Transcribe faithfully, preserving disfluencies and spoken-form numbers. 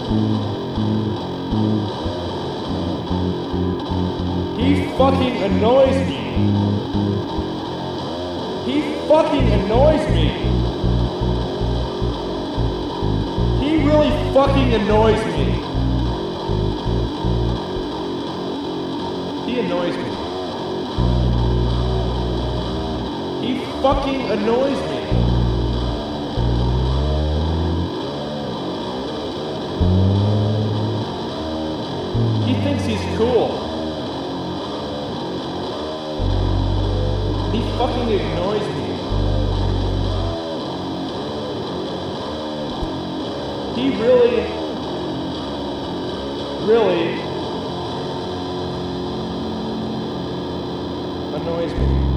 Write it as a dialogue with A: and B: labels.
A: He fucking annoys me. He fucking annoys me. He really fucking annoys me. He annoys me. He fucking annoys me. He thinks he's cool. He fucking annoys me. He really, really annoys me.